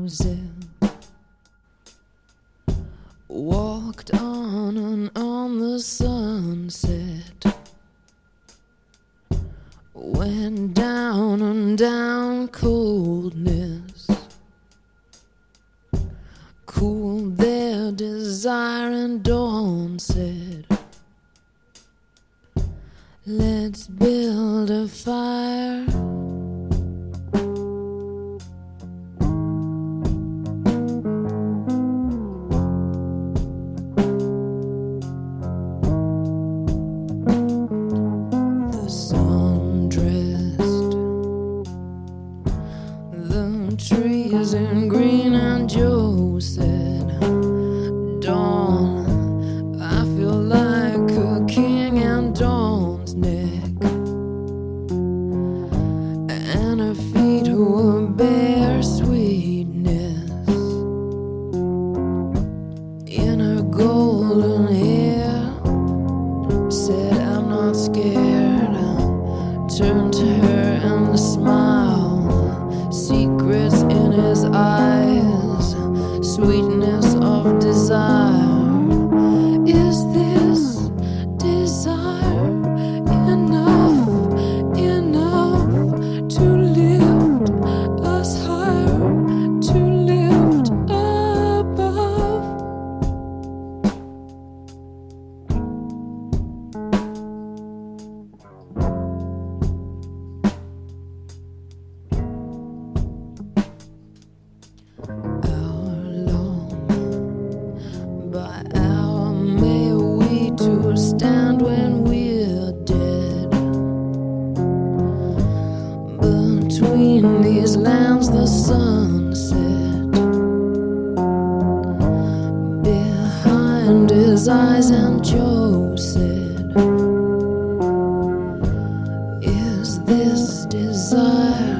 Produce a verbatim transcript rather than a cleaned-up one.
Joseph walked on and on the sunset, went down and down coldness, cooled their desire, and dawn said, let's build a fire. The sun dressed the trees in green, and Joe said, dawn, I feel like a king, and dawn's neck and her feet were bare sweetness in her golden hair. Said, I'm not scared. Turned to her and smiled, secrets in his eyes, sweetness of desire. Is this desire enough, enough to lift us higher, to lift above? How long by hour may we two stand when we're dead? Between these lands the sun set behind his eyes, and Joe said, is this desire